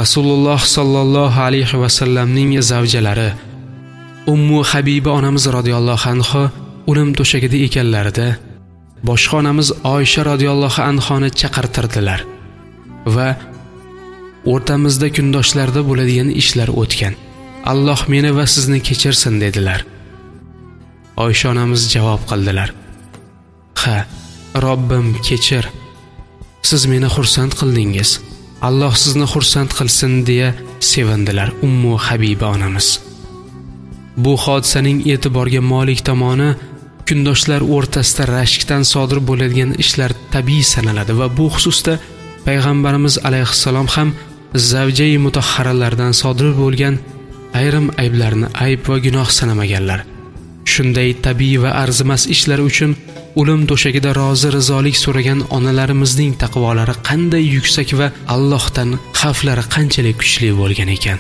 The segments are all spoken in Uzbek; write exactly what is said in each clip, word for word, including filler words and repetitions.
Rasululloh sallallohu alayhi va sallamning zavjalari Ummu Habiba onamiz radhiyallohu anha o'lim to'shagida ekanlarida boshqa onamiz Oysha radhiyallohu anhoni chaqirtirdilar va o'rtamizda kundoshlarda bo'ladigan ishlar o'tgan. Alloh meni va sizni kechirsin dedilar. Oysha onamiz javob qildilar: "Ha, Robbim kechir. Siz meni xursand qildingiz. Alloh sizni xursand qilsin" deya sevindilar Ummu Habiba onamiz. Bu hodisaning e'tiborga molik tomoni kundoshlar o'rtasida rashkdan sodir bo'ladigan ishlar tabiiy sanaladi va bu xususda payg'ambarimiz alayhissalom ham zavjai mutahharalardan sodir bo'lgan ayrim ayblarni ayb va gunoh sanamaganlar. Shunday tabiiy va arzimas ishlar uchun o'lim to'shagida rozi rizolik so'ragan onalarimizning taqvolari qanday yuksak va Allohdan xavflari qanchalik kuchli bo'lgan ekan.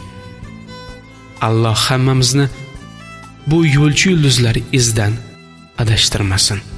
Alloh hammamizni bu yo'lchi yulduzlar izdan adashtirmasin.